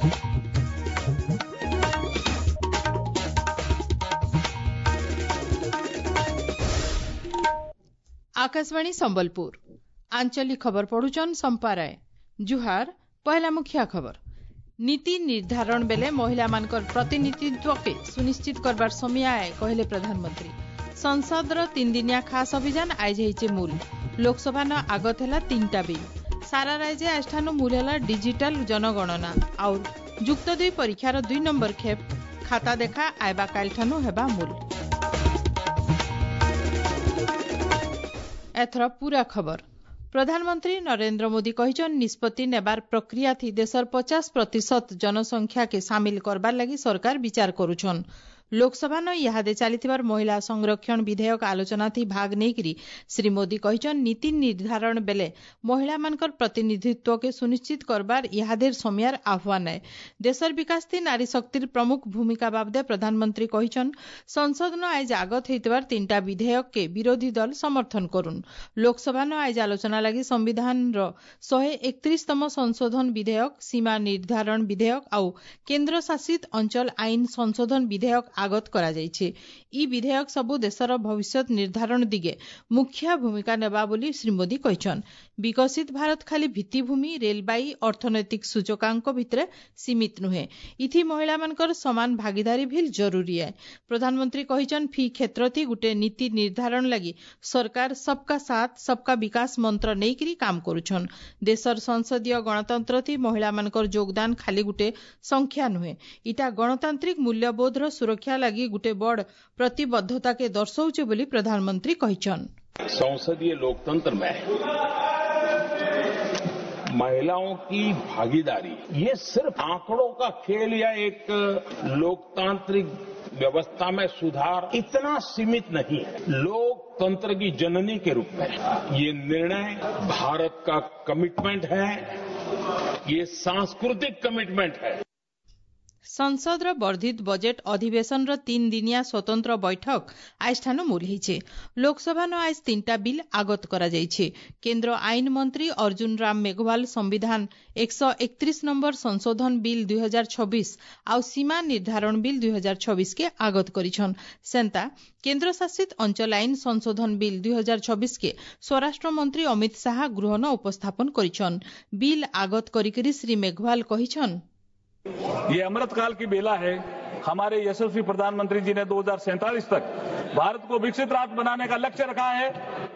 आकाशवाणी संबलपुर आंचलिक खबर पढ़ुचन संपा राय। जुहार। पहला मुखिया खबर। नीति निर्धारण बेले महिला मानकर प्रतिनिधित्व के सुनिश्चित करबार समय आए कहले प्रधानमंत्री। संसद 3 दिनिया खास अभियान आज होइचे मूल। लोकसभा न आगत है 3टा बिल। सारा राज्य आजठानु मूल है डिजिटल जनगणना और जुक्त 2 परीक्षार 2 नंबर खेप खाता देखा आयबा कालठानु हेबा मूल। एथर पूरा खबर। प्रधानमंत्री नरेंद्र मोदी कहिछन निष्पत्ति नेबार प्रक्रिया थी देशर 50% जनसंख्या के शामिल करबार लगी सरकार विचार करुछन। लोकसभा न इहादे चलीथिबार महिला संरक्षण विधेयक आलोचना थी भाग नेकरी श्री मोदी कहिछन नीति निर्धारण बेले महिला मानकर प्रतिनिधित्व के सुनिश्चित करबार इहादेर समयार आह्वान है। देशर विकास थी नारी शक्तिर प्रमुख भूमिका बाबदे प्रधानमंत्री कहिछन संसद न आज आगत होइतबार 3टा विधेयक के विरोधी दल समर्थन करुन। लोकसभा न आज आलोचना लगी संविधान 131तम संशोधन विधेयक, सीमा निर्धारण विधेयक और केन्द्र शासित अंचल आईन संशोधन विधेयक आगत करा जाइछे। ई विधेयक सबु देशर भविष्य निर्धारण दिगे मुख्य भूमिका नेबा बोली श्री मोदी कहिछन। विकसित भारत खाली भित्तिभूमि, रेलबाई, अर्थनैतिक सूचकांक भितरे सीमित नुहे। इथि महिला मानकर समान भागीदारी भी जरूरी है। प्रधानमंत्री कहिछन फी क्षेत्र थी गुटे नीति निर्धारण लगी सरकार सबका साथ सबका विकास मंत्र नेकरी काम करुछन। देशर संसदीय गणतंत्र थी महिला मानकर योगदान खाली गुटे संख्या नुहे। इटा गणतांत्रिक मूल्यबोधर सुरक्षा लगी गुटे बड़ प्रतिबद्धता के दर्शाउछे बोली प्रधानमंत्री कहिछन। संसदीय लोकतंत्र में महिलाओं की भागीदारी ये सिर्फ आंकड़ों का खेल या एक लोकतांत्रिक व्यवस्था में सुधार इतना सीमित नहीं है। लोकतंत्र की जननी के रूप में ये निर्णय भारत का कमिटमेंट है, ये सांस्कृतिक कमिटमेंट है। संसद वर्धित बजेट अधिवेशन 3 दिनिया स्वतंत्र बैठक आजठानु मूल होइछे। लोकसभा न आज 3टा बिल आगत करा जाइछे। केन्द्र आईन मंत्री अर्जुन राम मेघवाल संविधान 131 नंबर संशोधन बिल 2026 और सीमा निर्धारण बिल 2026 के आगत करिछन। सेंता केन्द्र शासित अंचल आईन संशोधन बिल 2026 के स्वराष्ट्र मंत्री अमित शाह गृह न उपस्थापन करिछन। बिल आगत करिकरी श्री मेघवाल कहिछन ये अमृतकाल की बेला है। हमारे यशस्वी प्रधानमंत्री जी ने 2047 तक भारत को विकसित राष्ट्र बनाने का लक्ष्य रखा है।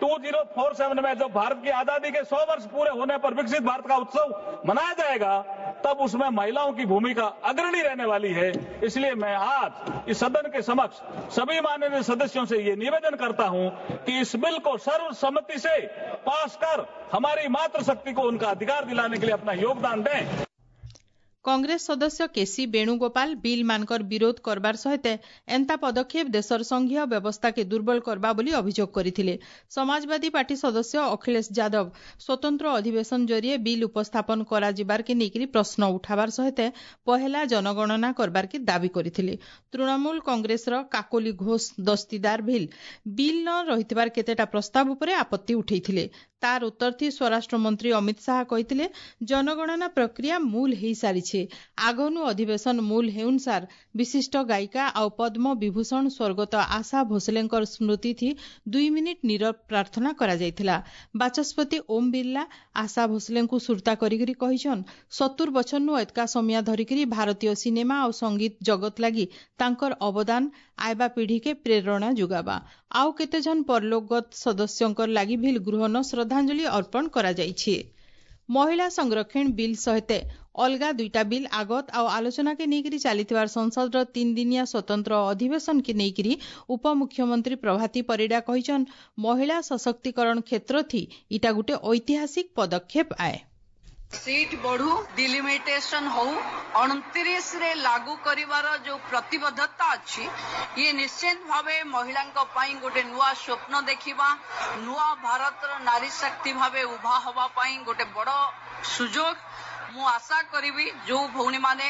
2047 में जब भारत की आजादी के 100 वर्ष पूरे होने पर विकसित भारत का उत्सव मनाया जाएगा तब उसमें महिलाओं की भूमिका अग्रणी रहने वाली है। इसलिए मैं आज इस सदन के समक्ष सभी माननीय सदस्यों से ये निवेदन करता हूं कि इस बिल को सर्वसम्मति से पास कर हमारी मातृशक्ति को उनका अधिकार दिलाने के लिए अपना योगदान दें। कांग्रेस सदस्य केसी वेणुगोपाल बिल मानकर विरोध करबार सहित एंता पदक्षेप देशर संघीय व्यवस्था के दुर्बल करबा बोली अभियोग करथिले। समाजवादी पार्टी सदस्य अखिलेश यादव स्वतंत्र अधिवेशन जरिए बिल उपस्थापन करा जिबार के नेकरी प्रश्न उठाबार सहित पहला जनगणना करबार के दाबी करथिले। तृणमूल कांग्रेसर काकोली घोष दस्तीदार बिल न रहितबार केतेटा प्रस्ताव उपरे आपत्ति उठैथिले। तार उत्तर थी स्वराष्ट्र मंत्री अमित शाह कहिथिले जनगणना प्रक्रिया मूल हेई सारिछे। आगनु अधिवेशन मूल हेउनसार विशिष्ट गायिका और पद्म विभूषण स्वर्गत आशा भोसलेंकर स्मृति थी 2 मिनिट नीरव प्रार्थना करा जायथिला। बाचस्पति ओम बिरला आशा भोसलेंकु सुरता करिकरी कहिछन 70 बछरनु एतका समय धरिकरी भारतीय सिनेमा और संगीत जगत लगी तांकर अवदान आयबा पीढ़ी के प्रेरणा जुगाबा। आउ केते जन परलोकगत सदस्यंकर लागि भी गृह न श्रद्धांजलि अर्पण करा जाइछे। महिला संरक्षण बिल सहित अलगा 2टा बिल आगत और आलोचना के नेकरी चलीथिबार संसद 3 दिनिया स्वतंत्र अधिवेशन के नेकरी उपमुख्यमंत्री प्रभाती परिडा कहिछन महिला सशक्तिकरण क्षेत्र थी इटा गुटे ऐतिहासिक पदक्षेप आए। सीट बढ़ू डिलिमिटेशन हो 29 रे लागू करिवार जो प्रतिबद्धता अच्छी ये निश्चित भावे महिलांक पई गोटे नुआ स्वप्न देखिबा नुआ भारत नारी शक्ति भावे उभा हवा पई गोटे बड़ सुजोग मु आशा करिवि जो भौणी माने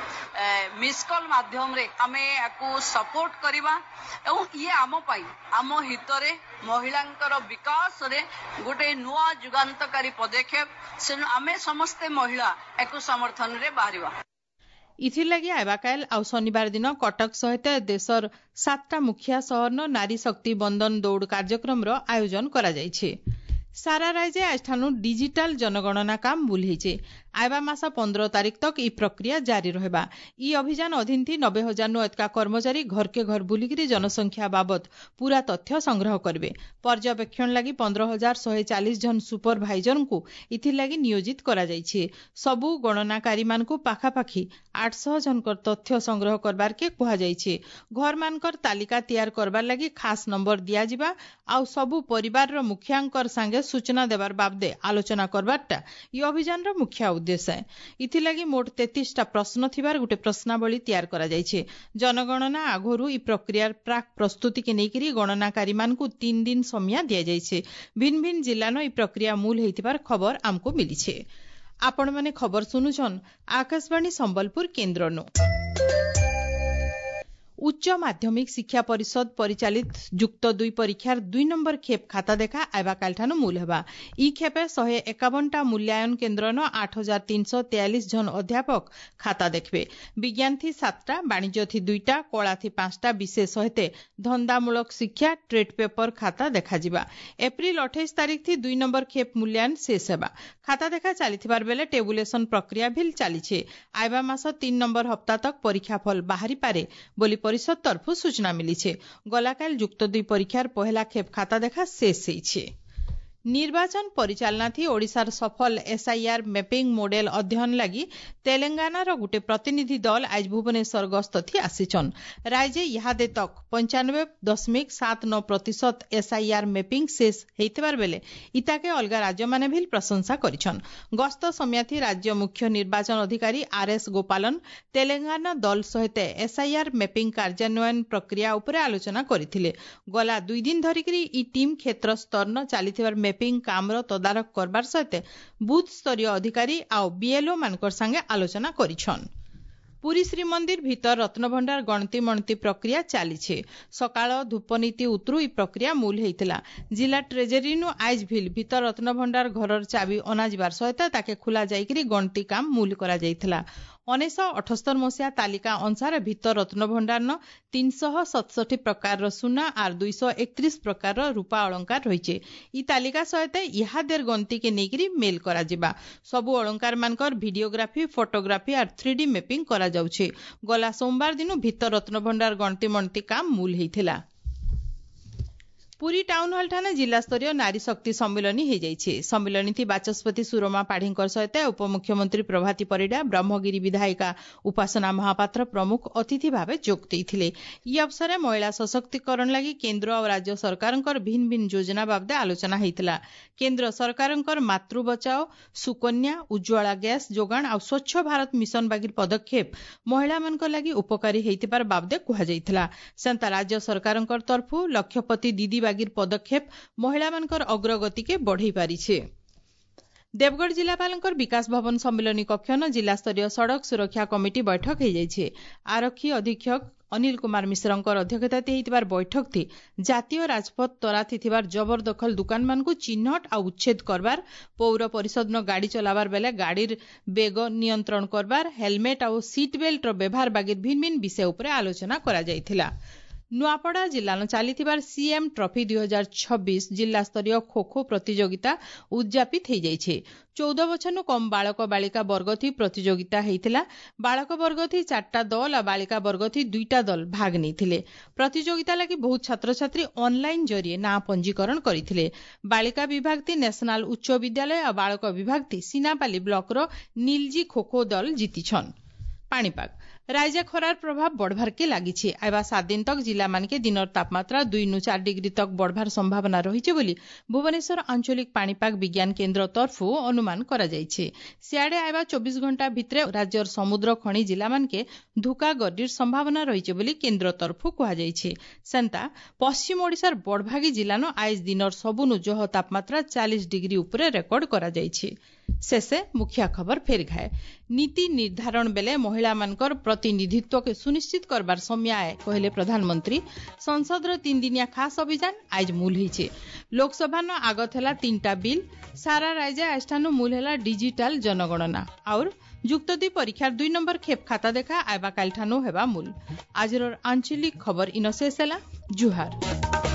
मिस कॉल माध्यम रे आमे याकू सपोर्ट करिबा एवं ये आम पाई आम हितरे महिलांकर विकास रे गोटे नुआ जुगांतकारी पदक्षेप से आमे समस्ते महिला याकू समर्थन रे बाहरिबा। इथिर लगी आइबाकाल आउ शनिवार दिन कटक सहित देशर 7टा मुखिया सहरन नारी शक्ति बंदन दौड़ कार्यक्रम आयोजन करा जायछि। सारा राज्य आजठानु डिजिटल जनगणना काम मूल होइछे। आइबा मास 15 तारीख तक ई प्रक्रिया जारी रहबा। ई अभियान अधीन थी 90,000 नु अधिक कर्मचारी घर के घर बुलिकिरी जनसंख्या बाबत पूरा तथ्य संग्रह करबे। पर्यवेक्षण लगी 15,140 जन सुपरभाइजर को इथिर लगी नियोजित करा जायछि। सबु गणनाकारी मान को पाखापाखी 800 जन तथ्य संग्रह करबार के कुहा जायछि। घर मानकर तालिका तैयार करबार लगी खास नंबर दिया जिबा आउ सबु परिवार रो मुखियांकर संगे सूचना देवार बाबदे आलोचना करबारटा ई अभियान रो मुख्य उद्देश्य है। इथिलागी मोट 33टा प्रश्न थिबार गुटे प्रश्नावली तैयार करा जायछि। जनगणना आगोरु ई प्रक्रिया प्राक प्रस्तुति के नेकिरी गणनाकारी मान को 3 दिन समय दिया जायछि। भिन्न भिन्न जिल्ला न ई प्रक्रिया मूल हेतिबार खबर आमको मिलिछे। आपण माने खबर सुनुछन आकाशवाणी संबलपुर केन्द्रनु। उच्च माध्यमिक शिक्षा परिषद परिचालित जुक्त 2 परीक्षार 2 नंबर खेप खाता देखा आइबा कालठानु मूल हेबा। ई खेपे 151टा मूल्यांकन केन्द्र न 8,343 जन अध्यापक खाता देखबे। विज्ञान थी 7टा, वाणिज्य थी 2टा, कला थी 5टा विषय सहित धंदामूलक शिक्षा ट्रेड पेपर खाता देखा जिबा। एप्रिल 28 तारीख थी 2 नंबर खेप मूल्यांकन शेष हेबा। खाता देखा चलीथिबार बेले टेबुलेशन प्रक्रिया भी चलीछे। आइबा मास 3 नंबर हप्ता तक परीक्षा फल बाहरी पारे बोली परिषद तरफु सूचना मिली छे। गलाकाल जुक्त 2 परीक्षार पहला खेप खाता देखा शेष होइछे। निर्वाचन परिचालना थी ओडिशार सफल एसआईआर मैपिंग मॉडल अध्ययन लगी तेलंगानार गुटे प्रतिनिधि दल आज भुवनेश्वर गस्त थी आसीचन। राज्य इहादे तक 95.79% एसआईआर मैपिंग शेष हेतिबार बेले इताके अलगा राज्य माने भी प्रशंसा करिछन। गस्त समय थी राज्य मुख्य निर्वाचन अधिकारी आरएस गोपालन तेलंगाना दल सहित एसआईआर मैपिंग कार्यान्वयन प्रक्रिया उपरे आलोचना करथिले। गला 2 दिन धरिकरी ई टीम क्षेत्र स्तर चलीथिबार मैपिंग कामर तदारक करबार सहित बूथ स्तरीय अधिकारी आउ बीएलओ मानकर संगे आलोचना करिछन। पुरी श्रीमंदिर भीतर रत्नभंडार गणति मणति प्रक्रिया चलीछे। सकाळ धूपनीति उतरु ई प्रक्रिया मूल हेतिला। जिला ट्रेजरी नु आज भीतर रत्नभंडार घरर चाबी अनाजिबार सहित ताके खुला जाइकरी गणति काम मूल करा जाइथिला। 1978 मसिया तालिका अनुसार भीतर रत्नभंडार न 367 प्रकार सुना और 231 प्रकार रूपा अलंकार रहिछे। ई तालिका सहित इहादेर गणति के नेकिरी मेल करा जिबा। सबु अलंकार मानकर वीडियोग्राफी फोटोग्राफी और 3D मैपिंग करा जाउछे। गला सोमवार दिन भीतर रत्नभंडार गणति मणति काम मूल हेतिला। पुरी टाउन हॉल ठाने जिला स्तरीय नारी शक्ति सम्मेलनी हो जाइए। सम्मेलनी थी बाचस्पति सुरमा पाढ़ीकर सहित उपमुख्यमंत्री प्रभाती परिडा ब्रह्मगिरी विधायिका उपासना महापात्र प्रमुख अतिथि भाव जोग देते। ई अवसर में महिला सशक्तिकरण लगी केन्द्र और राज्य सरकार भिन्न भिन्न योजना बाबदे आलोचना होता। केन्द्र सरकार मातृ बचाओ सुकन्या उज्ज्वला गैस जोगाण और स्वच्छ भारत मिशन बागिर पदक्षेप महिला मान लगी उपकारी होइतिबार बाबदे कहा जाइथिला। सेंता राज्य सरकार तरफु लक्षपति दीदी बागिर पदक्षेप महिला मानकर अग्रगति के बढ़ई पारिछे। देवगढ़ जिलापालंकर विकास भवन सम्मेलनी कक्षन जिला स्तरीय सड़क सुरक्षा कमिटी बैठक हो जाइए। आरक्षी अधीक्षक अनिल कुमार मिश्रंकर अध्यक्षता होइतिबार बैठक थी जातीय राजपथ तराथी थिबार जबरदखल दुकान मान को चिन्हट आ उच्छेद करबार, पौर परिषद न गाड़ी चलाबार बेले गाड़ीर बेग नियंत्रण करबार, हेलमेट और सीट बेल्ट रो व्यवहार बागिर भिन्न भिन्न विषय उपरे आलोचना करा जाइथिला। नुआपड़ा जिला न चलीथिबार सीएम ट्रॉफी 2026 जिला स्तरीय खो खो प्रतियोगिता उद्यापित हो जाइए। 14 वर्ष कम बालक बालिका वर्ग थी प्रतियोगिता होइतिला। बालक वर्ग थी 4टा दल और बालिका वर्ग थी 2टा दल भाग नहीं। प्रतियोगिता लगी बहुत छात्र छात्री ऑनलाइन जरिए ना पंजीकरण करथिले। बालिका विभाग थी नेशनल उच्च विद्यालय और बालक विभाग थी सीनापाली ब्लॉक रो नीलजी खो खो दल जीतिछन। पाणीपाग राज्य खरार प्रभाव बढ़वार के लगी। आइबा 7 दिन तक जिला मान के दिनर तापमात्रा 2 नु 4 डिग्री तक बढ़वार संभावना रही बोली भुवनेश्वर आंचलिक पाणीपाग विज्ञान केन्द्र तरफु अनुमान करा जाइछे। सियाड़े आइबा 24 घंटा भितरे राज्यर समुद्र खणी जिला मान के धुका गर्डीर संभावना रही बोली केन्द्र तरफु कहा जाइछे। सेंता पश्चिम ओडिशार बड़भागी जिला न आज दिनर सबुनु जह तापमात्रा 40 डिग्री उपरे रेकर्ड करा जाइछे। शेषे मुख्य खबर फेर घाए। नीति निर्धारण बेले महिला मानकर प्रतिनिधित्व के सुनिश्चित करबार समय आए कहले प्रधानमंत्री। संसद 3 दिनिया खास अभियान आज मूल होइछे। लोकसभा न आगत हैला 3टा बिल। सारा राज्य आस्थानु मूल हैला डिजिटल जनगणना और युक्त 2 परीक्षार 2 नंबर खेप खाता देखा आयबा काल ठानो हेबा मूल। आजर आंचलिक खबर इन शेष जुहार।